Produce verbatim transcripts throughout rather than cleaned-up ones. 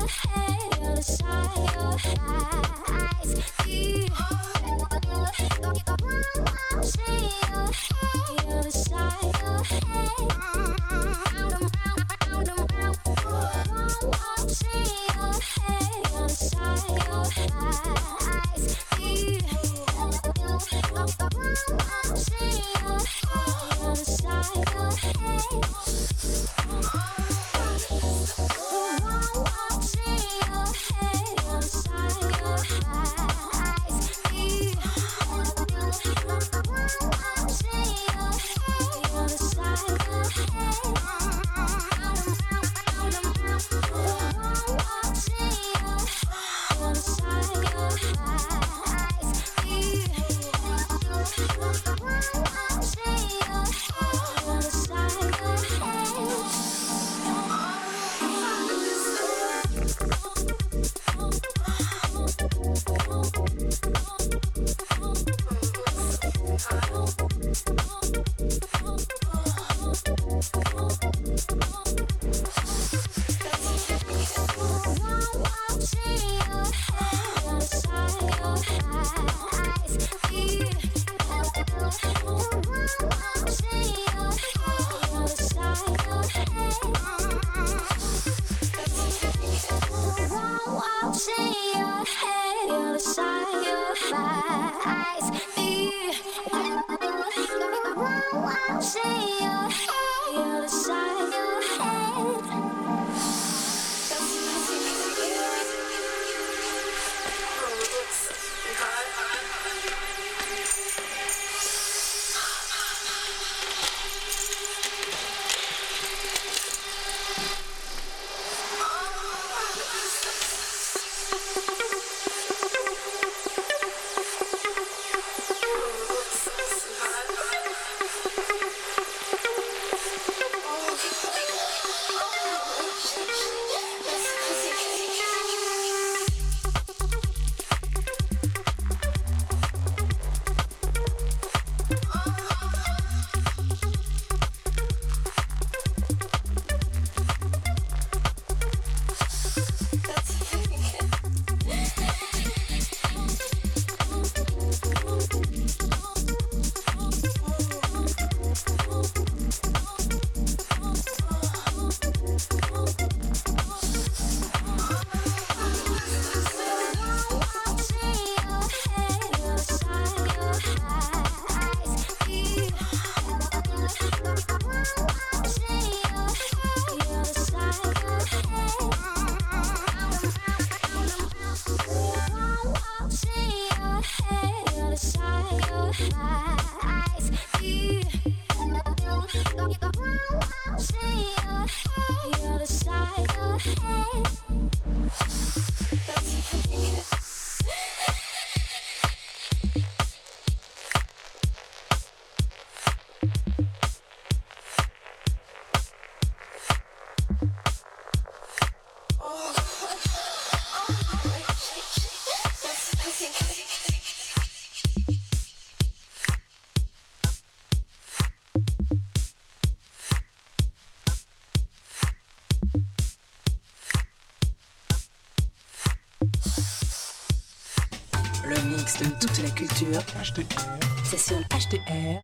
De toute la culture. H T R. C'est sur H T R.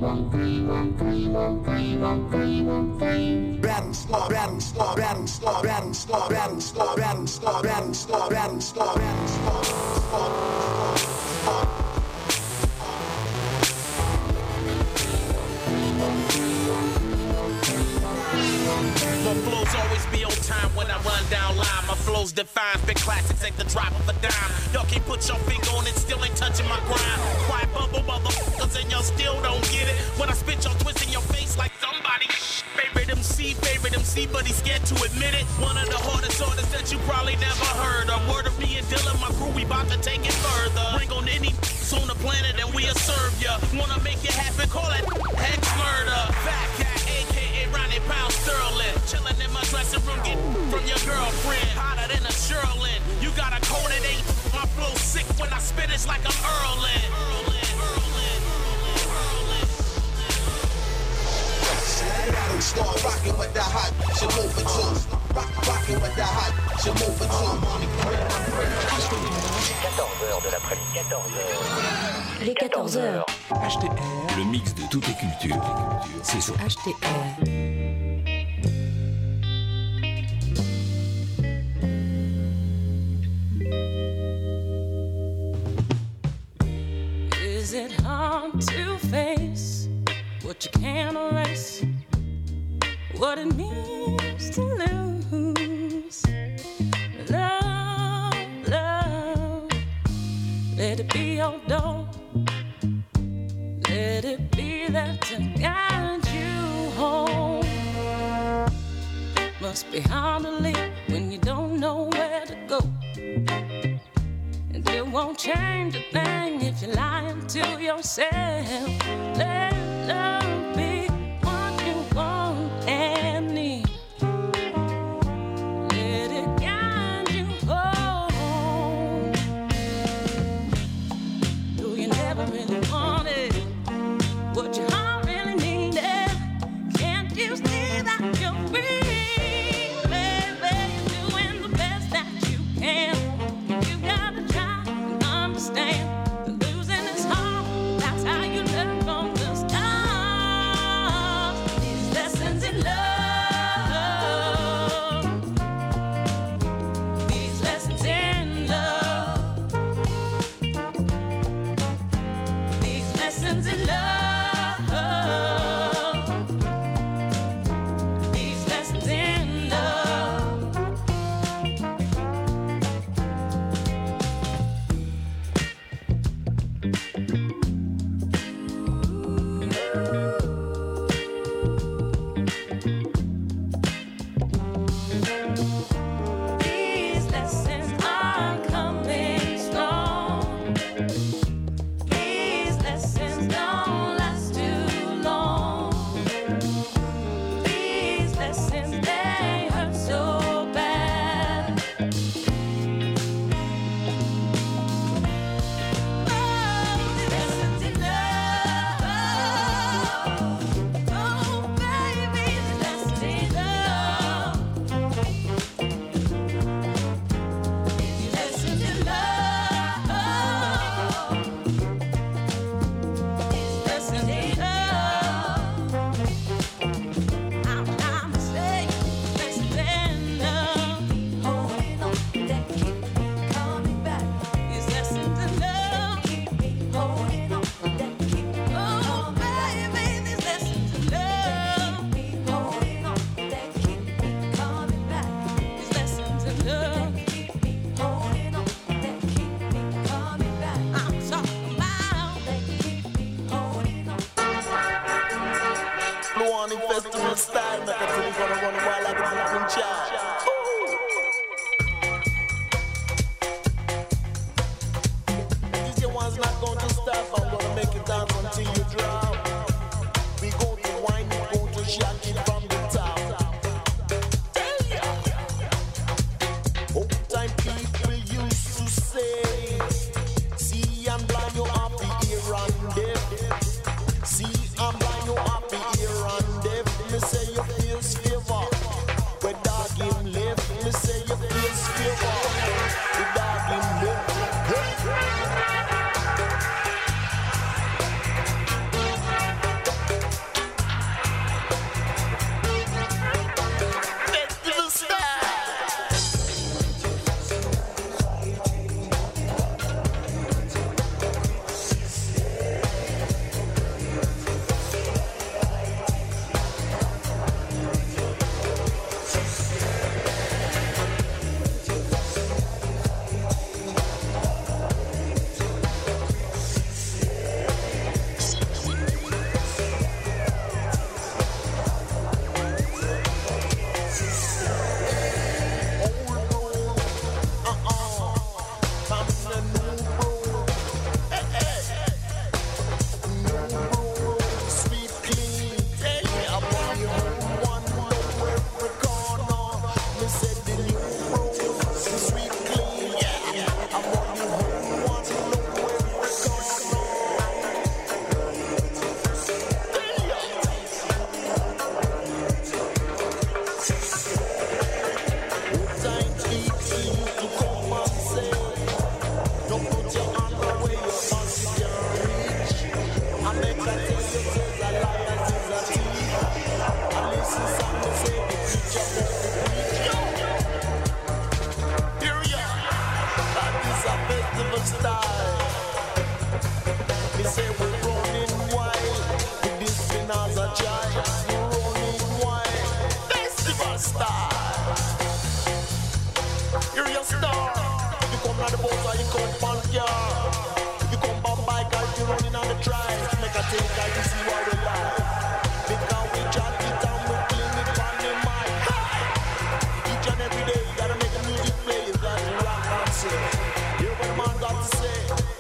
Rattle, start, rattle, start, rattle, start, rattle, start, rattle, start, rattle, start, rattle, start, rattle, start, rattle, start, start. My flows always be on time when I run down line. My flows define, spit classics ain't the drop of a dime. Y'all can't put your finger on it, still ain't touching my grind. Quiet bubble motherfuckers and y'all still don't get it. When I spit, y'all twist in your face like somebody. Favorite M C, favorite M C, but he's scared to admit it. One of the hardest artists that you probably never heard. A word of me and Dylan, my crew, we bout to take it further. Bring on any on the planet and we'll serve ya. Wanna make it happen, call it hex murder. Fat Cat, A K A Ronnie Pound Sterling. Chillin' in my dressing room, get from your girlfriend. Hotter than a Sherlin. You got a cold, it ain't. My flow sick when I spit, it's like I'm Earlin'. Start rocking with the hot, she move it too. Rock, rocking with the hot, she move it too. quatorze heures de l'après-midi, quatorze heures. Les quatorze heures. H T R. Le mix de toutes les cultures, c'est sur H T R. Is it hard to face what you can't erase? What it means to lose love, love. Let it be your door. Let it be that to guide you home. Must be hard to live when you don't know where to go. And it won't change a thing if you're lying to yourself. Let love be what you want and need. Let it guide you home. Though you never really wanted what your heart really needed. Can't you see that you're free, baby? You're doing the best that you can. You gotta try and understand. Losing is hard. That's how you learn from the stars. These lessons in love. These lessons in love. These lessons in love. These lessons in love. These lessons are coming strong. These lessons don't last too long. These lessons, they hurt so bad. Oh, these lessons in love. Oh, baby, these lessons in love. These lessons in love. These lessons in love. I'm trying to say, lessons in love. Holding on, that keep me coming back. These lessons in love. Holding on, that keep me oh, baby, these lessons in love. Holding on, that keep me coming back. These lessons in love. Holding on, that keep me coming back. I'm talking about that keep me holding on. Blow on in festival style, make a feel gonna run wild like a fucking child. This year one's not going to stop. I'm gonna make it dance until you drop. We go to wine, we go to shot it from the top. Tell ya. Old time people used to say, see I'm blind, you have to hear and deaf. See I'm blind, you have to hear and deaf. Me say you feel favor, where dog him live. think I can see what we like. Because we jot it down, we clean it on the mic. Each and every day, you gotta make the music play. You gotta rock and sing. Hear what the man got to say.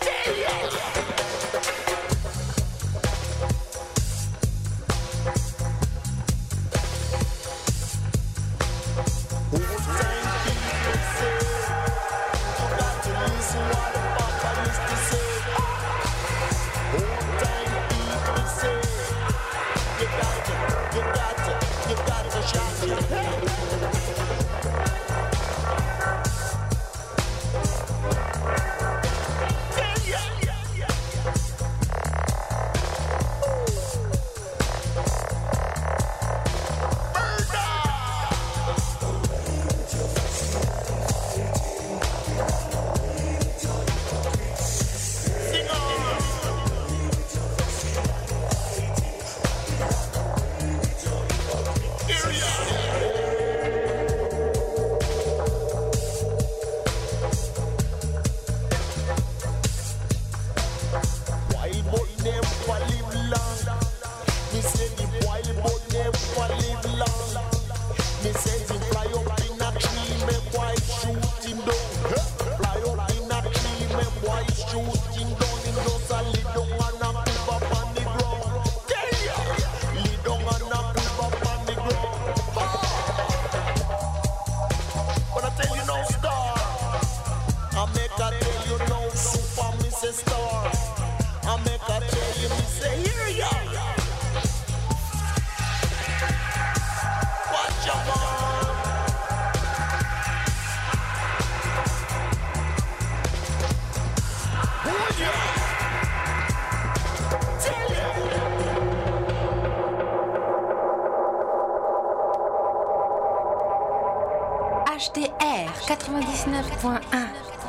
H D R quatre-vingt-dix-neuf point un.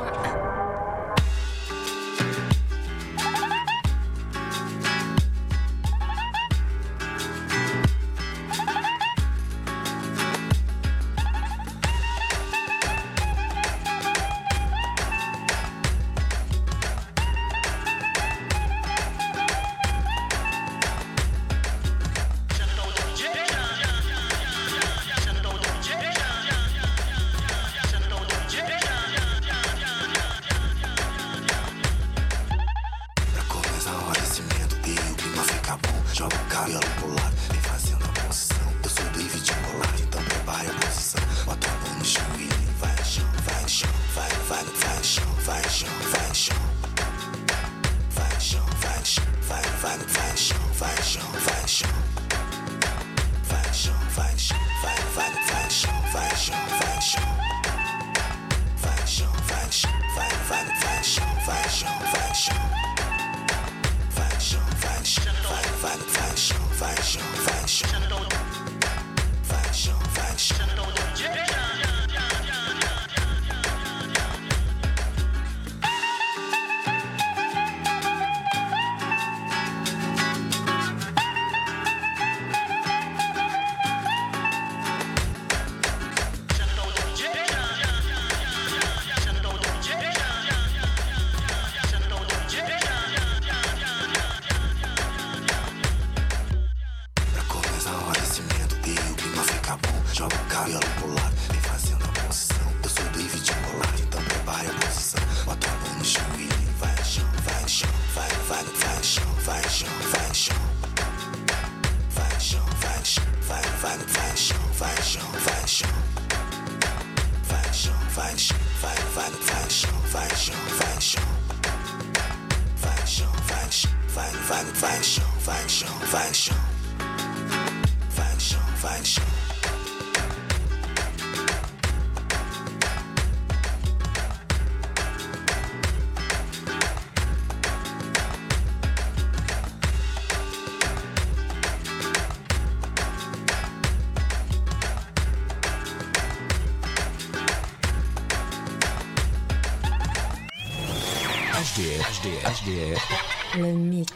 H D R, H D R, H D R. Le mix.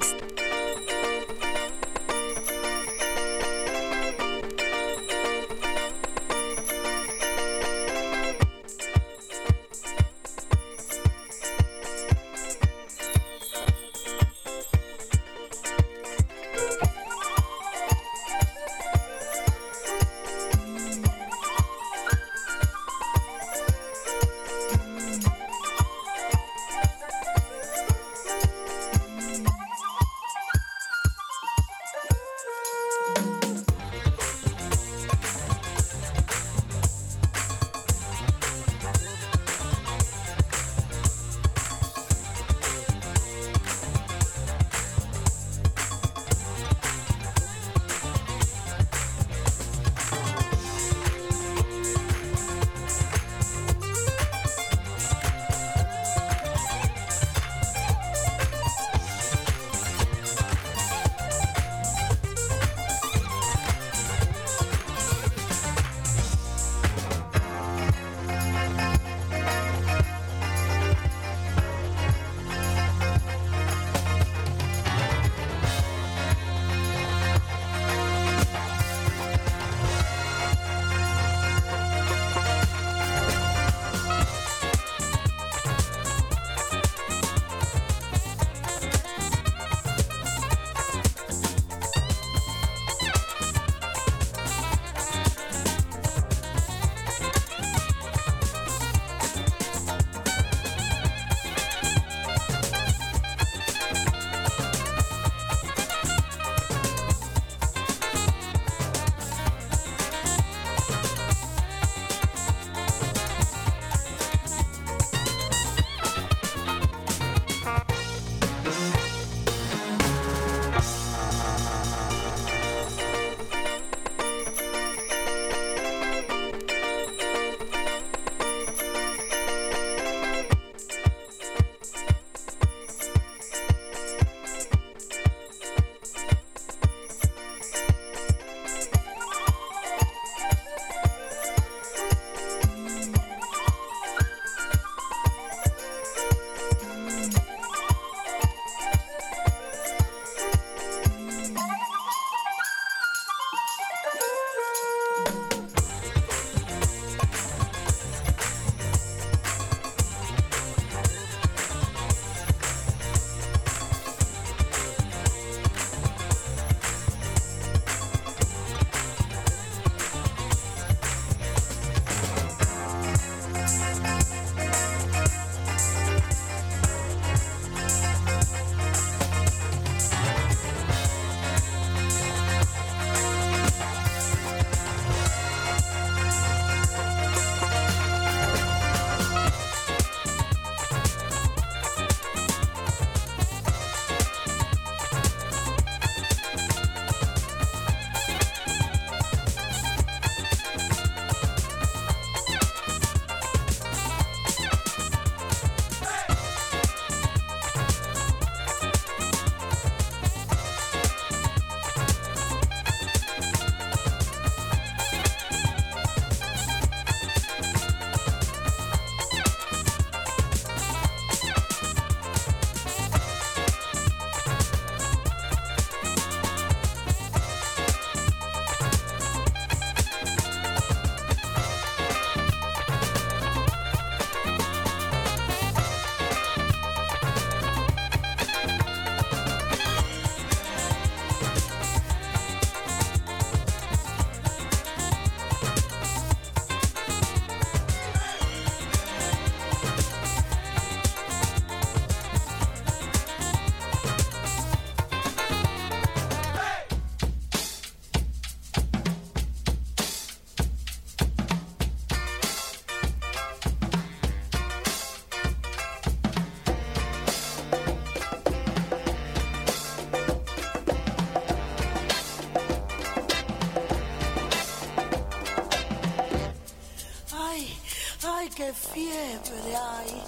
de fiebre hay.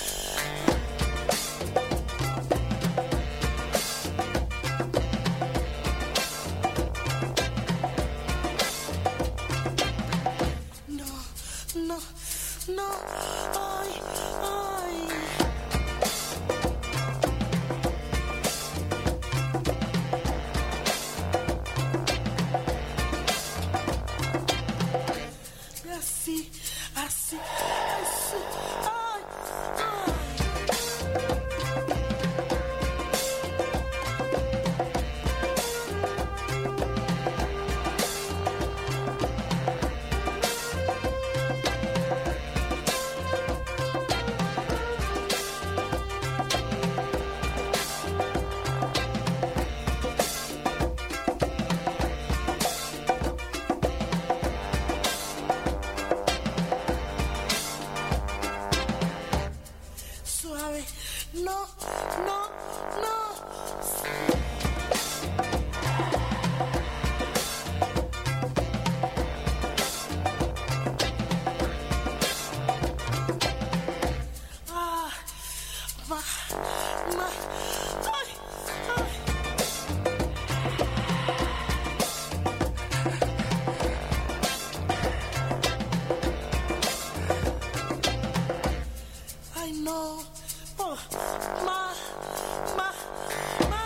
No, no, ay, ay. Así, así, así, ay, ay. Suave, no, no, no. Ah, ma, ma, ay, ay. I know. Oh, ma, ma, ma.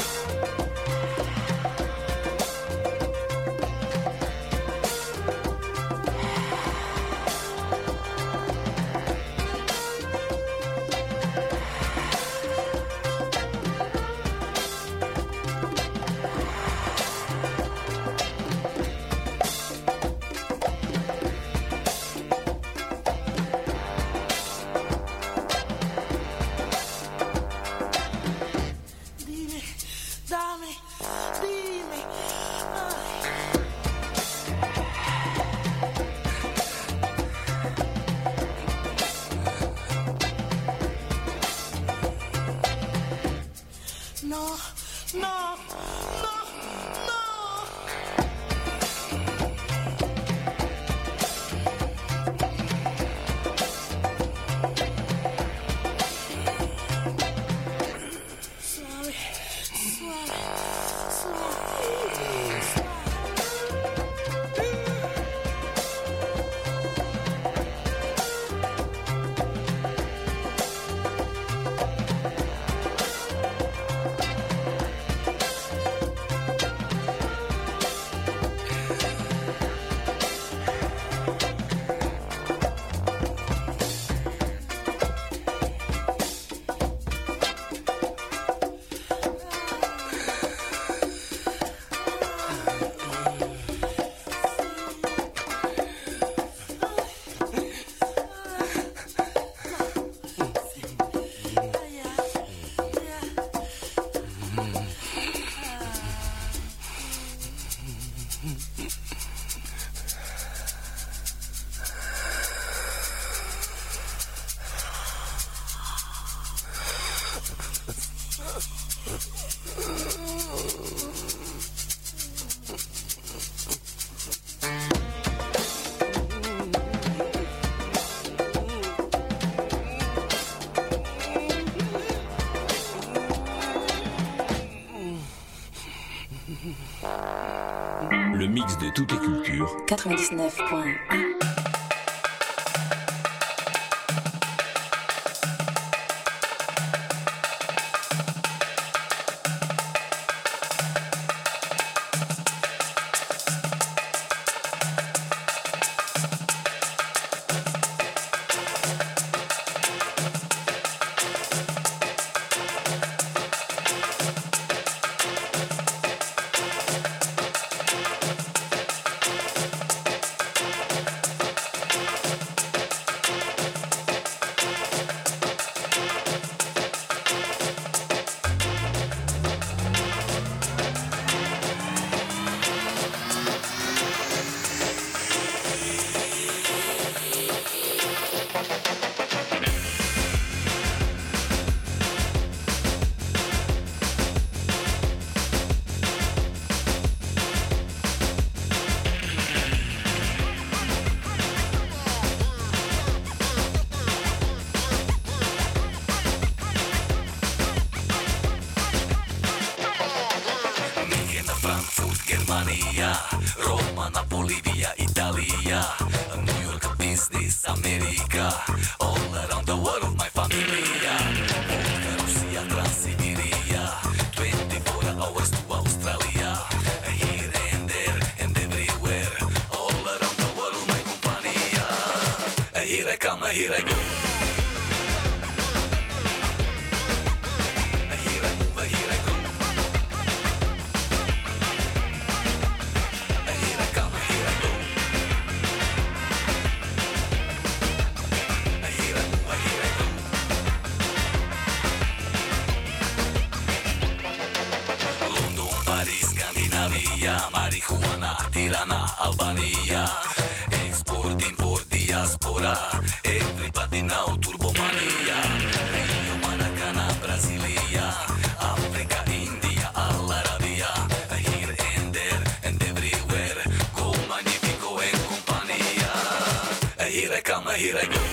Dime, dame, dime. Ay. No, no, no, no. Suave, suave, suave, suave. Le mix de toutes les cultures. quatre-vingt-dix-neuf point un. Germania, Roma, Napoli, via Italia, New York, business, America, all around the world, my familia, Volga, Russia, Transsiberia, twenty-four hours to Australia, here and there and everywhere, all around the world, my compania, here I come, here I go. Marihuana, Tirana, Albania, export, import, diaspora, everybody now turbomania, Rio, Maracana, Brasilia, Africa, India, Al Arabia, here and there and everywhere, go magnifico and compania, here I come, here I go.